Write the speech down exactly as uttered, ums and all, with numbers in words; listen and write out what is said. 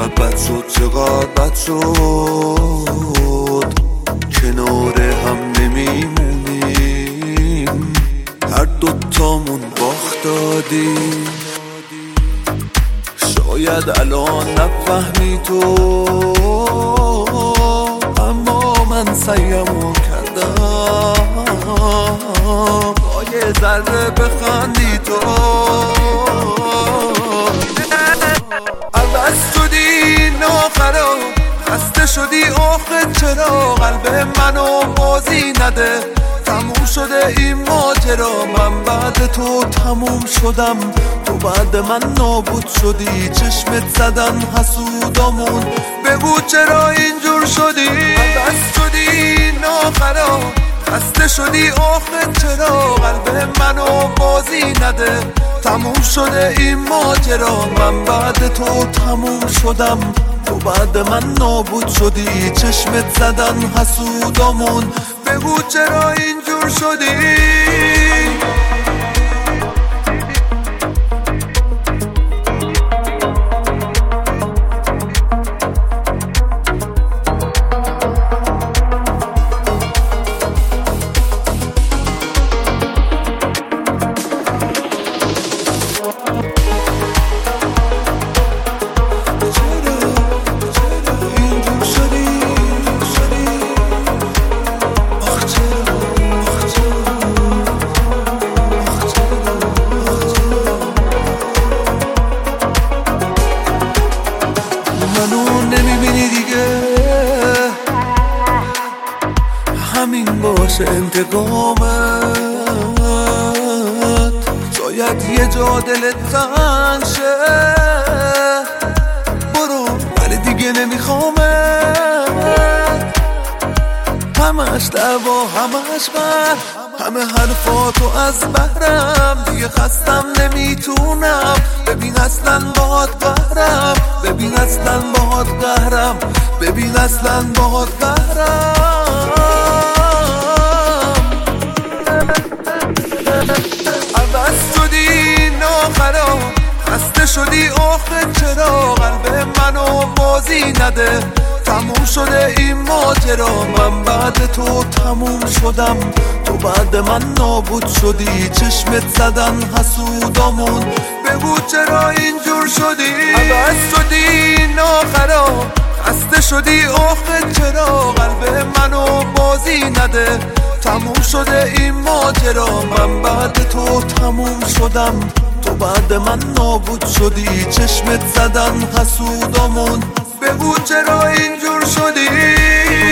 چقدر بد شد چقدر بد شد کنار هم نمیمونیم هر دوتامون باخت دادیم شاید الان نفهمی تو اما من سعیمو کردم با یه ذره بخندی تو عوض شدی ناخرا خسته شدی آخه چرا قلب منو بازی نده تموم شده این ماجرا من بعد تو تموم شدم تو بعد من نابود شدی چشمت زدن حسودامون بگو چرا اینجور شدی عوض شدی ناخرا خسته شدی آخه چرا قلب منو بازی نده تموم شده این ماجرا من بعد تو تموم شدم تو بعد من نابود شدی چشمت زدن حسودامون بگو چرا اینجور شدی منو نمیبینی دیگه همین باشه انتقامت شاید یه جا دلت تنگ شه برو ولی دیگه نمیخوامت همش دعوا همش بر همه حرفاتو از بهرم دیگه خستم نمیتونم ببین اصلا باهات قهرم ببین اصلا باهات قهرم ببین اصلا باهات قهرم عوض شدی ناخرا خسته شدی آخه چرا قلب منو بازی نده تموم شده این ماجرا من بعد تو تموم شدم تو بعد من نابود شدی چشمت زدن حسودامون بگو چرا اینجور شدی عوض شدی ناخرا خسته شدی آخه چرا قلب منو بازی نده تموم شده این ماجرا من بعد تو تموم شدم تو بعد من نابود شدی چشمت زدن حسودامون بگو چرا اینجور شدی